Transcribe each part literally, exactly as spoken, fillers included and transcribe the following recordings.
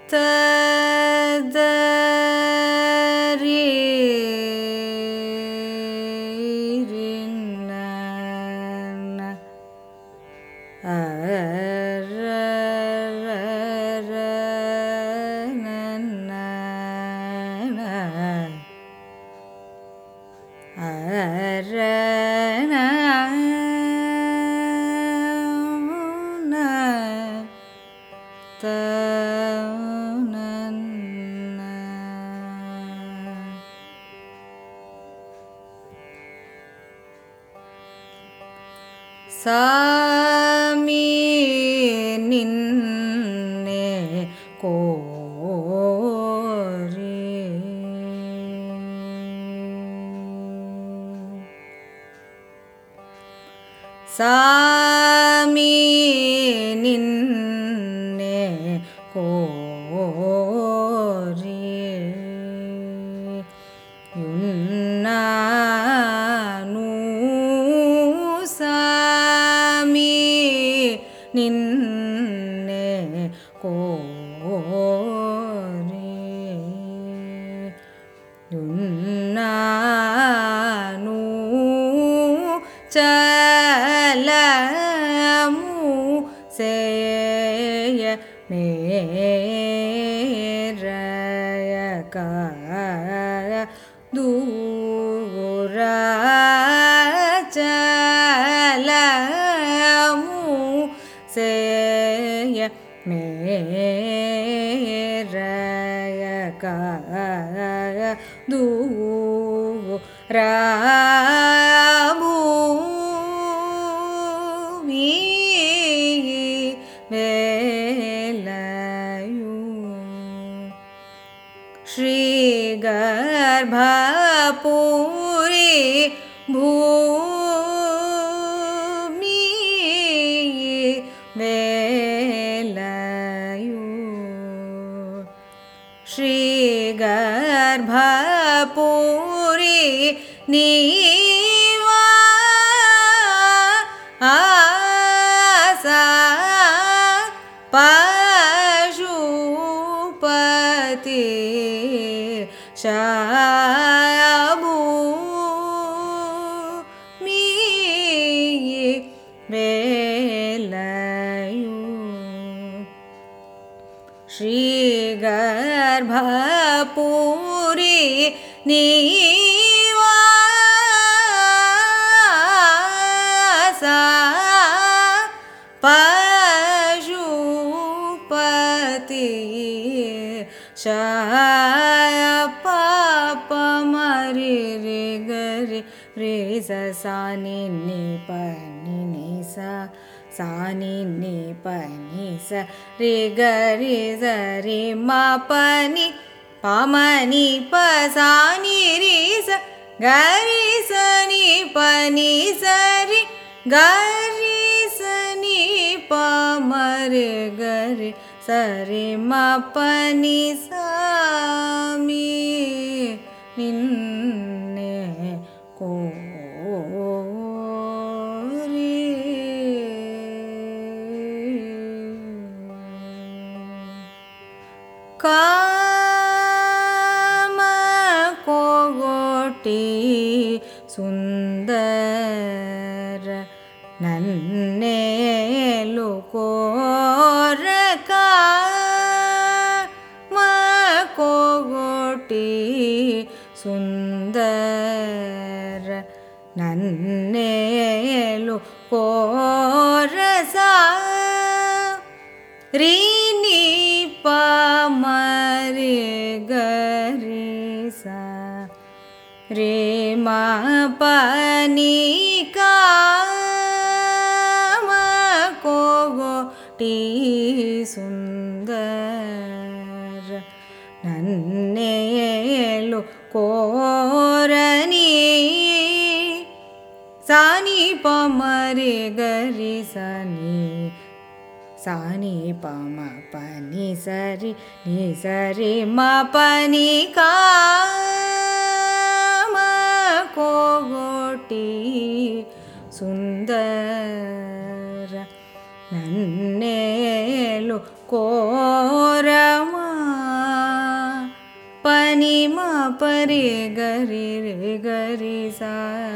சாமி நின்னே கோரி சாமி நின்னே கோரி யுன்னானு சாமி நின்னே கோரி யுன்னானு சலமு சேய மேரயக தூர சலமு சேய மேரயக தூர ஸ்ரீ கர்ப்பபுரி பூமி வேலயு ஸ்ரீ கர்ப்பபுரி நிவாச பசுபதி ஷாபூமி வேலயு ஸ்ரீ கர்ப்பபுரி நிவாச பசுபதி பாப்பமரி ரி கரி ரி ச சானி நி பனி நி சா சானி நி பனி ச ரி கரி ச ரி ம பனி பமனி ப சானி ரி ச கரி ச நி பனி ச ரி கரி ச நி பமரி கரி சரி ம பனி சாமி நின்னே கோரி காம கோட்டி சுந்தர நன்னேலு கோர காம கோட்டி சுந்தர நன்னேலு கோர சா ரி நி பமரி கரி சா ரி ம பனி காம கோட்டி சுந்தர நன்னேலு கோரணி சானி பமரி கரி சனி சானி பம பனி சரி நி சரி ம பனி காம கோட்டி சுந்தர நன்னேலு கோரமா ಪರಿ ಗರಿ ರಿ ಗರಿ ಸ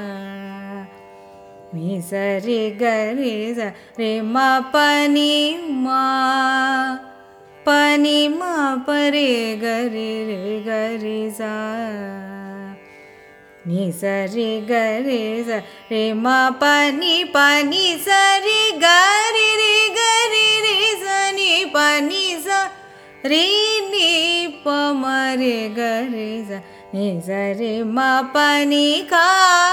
ನಿ ಸರಿ ಗರಿ ಸ ರಿ ಮ ಪನಿ ಮಾ ಪನಿ ಮ ಪರಿ ಗರಿ ರಿ ಗರಿ ಸ ನಿ ಸರಿ ಗರಿ ಸ ರಿ ಮ ಪನಿ ಪನಿ ಸರಿ ಗರಿ ರಿ ಗರಿ ರಿ ಸ ನಿ ಪನಿ ಸ ರಿ ನಿ ಪ ಮ ರಿ ಗರಿ ಸ ನಿ ಸರಿ ಮ ಪನಿ ಕಾ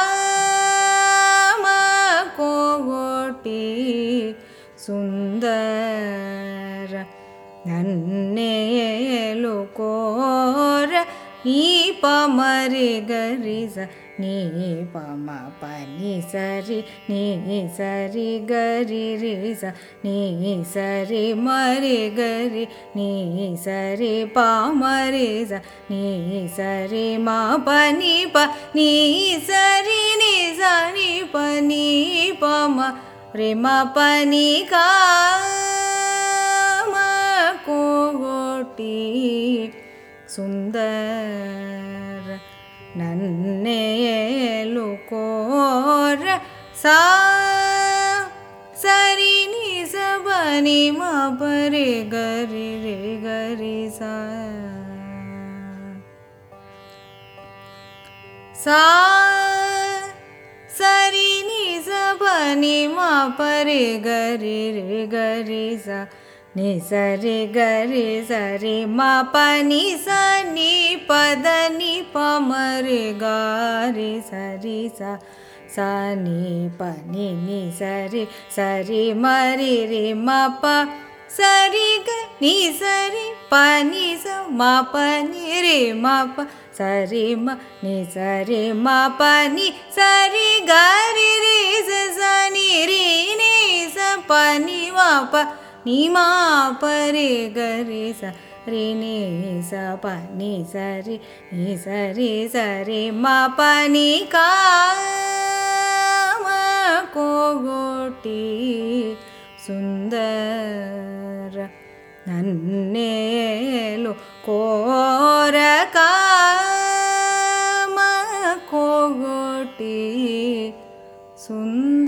ಮ ಕೋಟಿ ಸುಂದರ ನನ್ನೇಲು ಕೋರ ನೀ ಪ ಮ ರಿ ಗರಿ ಸ ನೀ ಪ ಮ ಪ ನಿ ಸರಿ ನೀ ಸರಿ ಗರಿ ರಿ ಸ ನೀ ಸರಿ ಮ ರಿ ಗರಿ ನೀ ಸರಿ ಪ ಮ ರಿ ಸ ನೀ ಸರಿ ಮ ಪ ನಿ ಪ ನೀ ಸರಿ ನಿ ಸ ನಿ ಪ ನೀ ಪ ಮ ರಿ ಮ ಪ ನಿ ಕಾ ಮ ಕೋಟಿ ಸುಂದರ ನನ್ನೇಲು ಕೋರ ಸಾ ಸರಿ ನಿ ಸ ಬ ನಿ ಮ ಪ ರಿ ಗರಿ ರಿ ಗರಿ ಸ ಸಾ ಸರಿ ನಿ ಸ ಬ ನಿ ಮ ಪ ರಿ ಗರಿ ರಿ ಗರಿ ಸ ನಿ ಸರಿ ಗರಿ ಸರಿ ಮ ಪ ನಿ ಸ ನಿ ಪದ ನಿ ಪ ಮ ರಿ ಗಾರಿ ಸರಿ ಸ ಸ ನಿ ಪ ನಿ ನಿ ಸರಿ ಸರಿ ಮ ರಿ ರಿ ಮ ಪ ಸರಿ ಗ ನಿ ಸರಿ ಪ ನಿ ಸ ಮ ಪ ನಿ ರಿ ಮ ಪ ಸರಿ ಮ ನಿ ಸರಿ ಮ ಪ ನಿ ಸರಿ ಗರಿ ರಿ ಸ ಸ ನಿ ರಿ ನಿ ಸ ಪ ನಿ ಮ ಪ ನಿ ಮ ಪ ರಿ ಗರಿ ಸ ರಿ ನಿ ಸ ಪ ನಿ ಸರಿ ನಿ ಸರಿ ಸರಿ ಮ ಪ ನಿ ಕಾ ಮ ಕೋಟಿ ಸುಂದರ ನನ್ನೇಲು ಕೋರ ಕಾ ಮ ಕೋಟಿ ಸುಂದರ